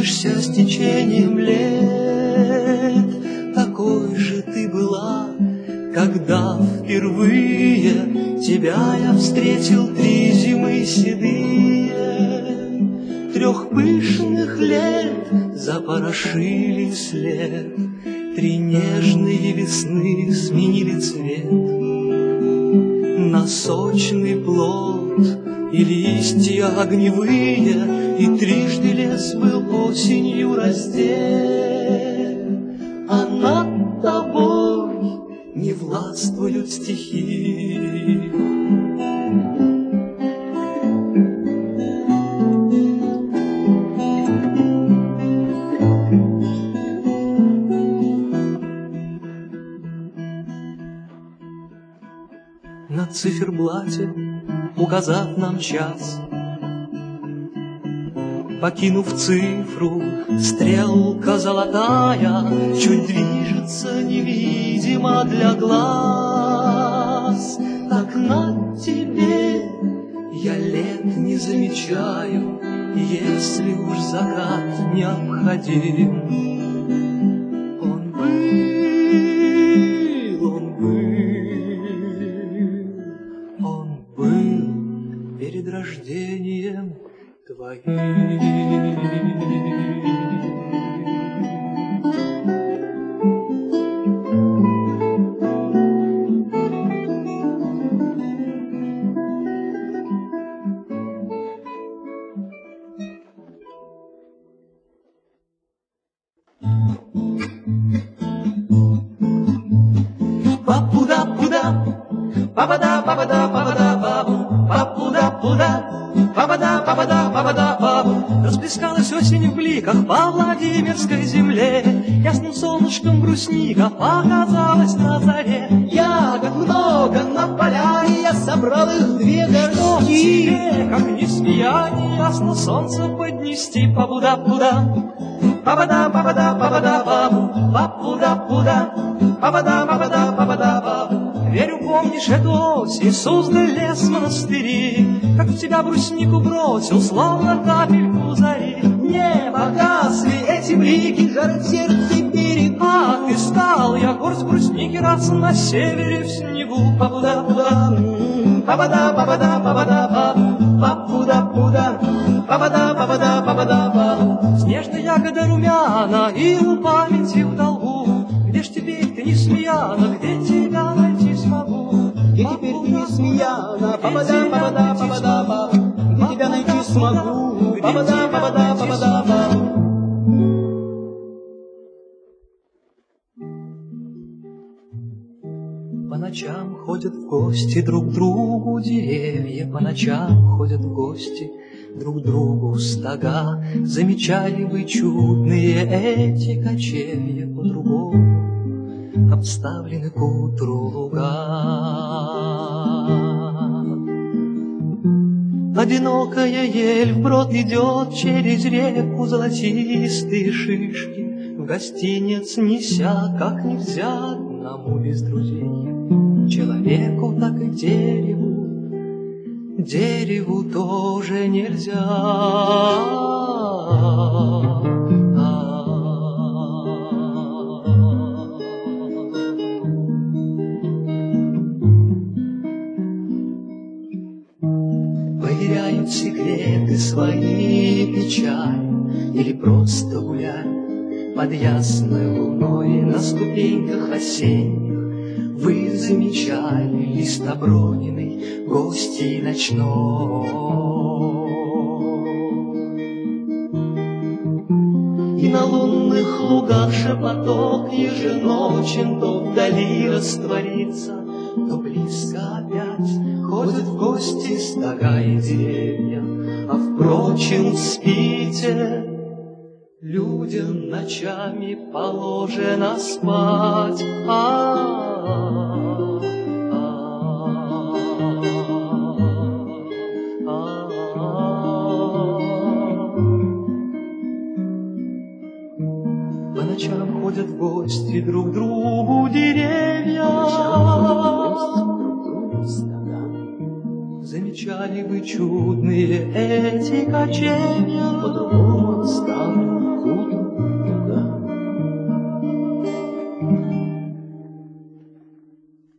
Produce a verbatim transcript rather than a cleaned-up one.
изменишься с течением лет. Такой же ты была, когда впервые тебя я встретил три зимы седые. Трех пышных лет запорошили след, три нежные весны сменили цвет на сочный плод и листья огневые, и трижды лес был осенью раздет, а над тобой не властвуют стихи. На циферблате, указав нам час, покинув цифру, стрелка золотая чуть движется невидимо для глаз. Так на тебе я лет не замечаю, если уж закат необходим. Он был, он был, он был перед рождением твоим. Папуда-пуда, папада-папада-папада-папу, папуда-пуда, папада-папада-папада-папу. Расплескалась осень в бликах по Владимирской земле, ясным солнышком брусника показалась на заре. Ягод много на поля, и я собрал их две горшки. Тебе, как не смея, не ясно солнце поднести. Папуда-пуда, папада-папада-папада-папу, папуда-пуда, папада-папада-папада-папу. Верю, помнишь эту осень, Суздаль, лес, монастыри, как в тебя бруснику бросил, словно капельку зари. Не погасли эти блики, жар в сердце перед. А ты стал, я горсть брусники, раз на севере в снегу. Папуда-пуда, папада-папада-папада-папу, папуда-пуда, папада-папада-папада-папу. снежная ягода румяна и у памяти в долгу. Где ж теперь ты не смеяна, где тебя найти смогу? Где теперь ты не смеяна, папада-папада-папада-папу, где тебя найти смогу? Папада-папада-папада-папу. По ночам ходят в гости друг к другу деревья, по ночам ходят в гости друг к другу стога. Замечали вы чудные эти кочевья, по-другому обставлены к утру луга. Одинокая ель вброд идет через реку, золотистые шишки в гостиниц неся, как нельзя одному без друзей. Человеку, так и дереву, дереву тоже нельзя. Потеряют секреты свои печали или просто гуляют под ясной луной на ступеньках осенних. Вы замечали лист оброненный гостьей ночной. И на лунных лугах шепоток еженочен то вдали растворится, то близко опять ходят в гости стога и деревья. А впрочем, спите, людям ночами положено спать. А-а-а, а-а-а. По ночам ходят в гости друг к другу деревья. Замечали вы чудные эти кочевья, по-другому станут к утру